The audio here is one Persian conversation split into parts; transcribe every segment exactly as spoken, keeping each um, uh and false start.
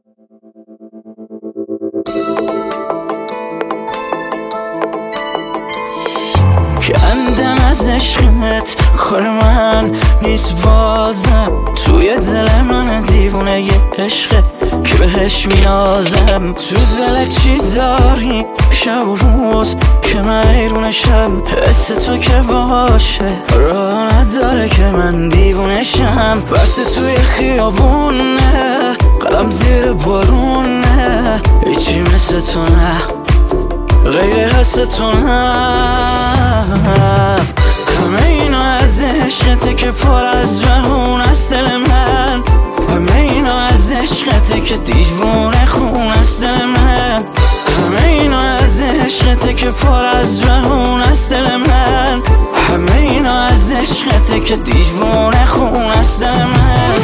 کندم از عشقت کار من نیست بازم، توی دل من دیوونه یه عشقه که بهش مینازم. تو دل چی داری شب و روز که من ایرونشم، حس تو که باشه راه نداره که من دیوونشم. بس توی خیابونه قلم زیر بارونه، هیچی مثل تو نه غیر حس تو نه. همه اینا از عشقته که پر از بهون است دل من، همه اینا از عشقته که دیوونه خون است دل من. همه اینا از عشقته که پر از بهون است دل من، همه اینا از عشقته که دیوونه خون است دل من.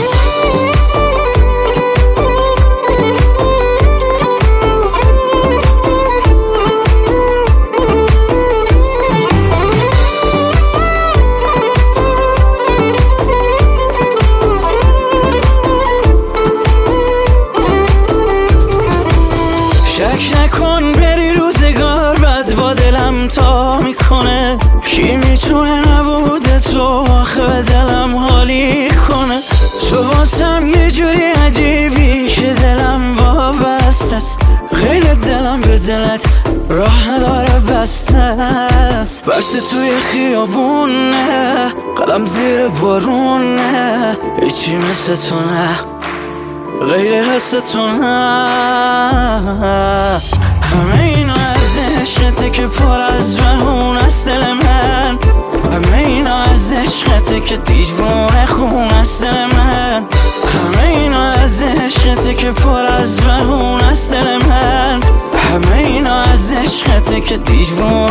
شک نکن بری روزگار بد با دلم تا میکنه، کی میتونه نبوده تو آخه به دلم حالی کنه. تو واسم یه جوری عجیبی که دلم وابسته است، غیر دلم به دلت راه نداره بسته است. بس توی خیابونه قلم زیر بارونه، هیچی مثل تو نه غیر حس تو نه. همه اینا از عشقته که پر از بهون است دل من، همه اینا از عشقته که دیوونه خون است دل من. همه اینا از عشقته که پر از بهون است دل من، همه اینا از عشقته که دیوونه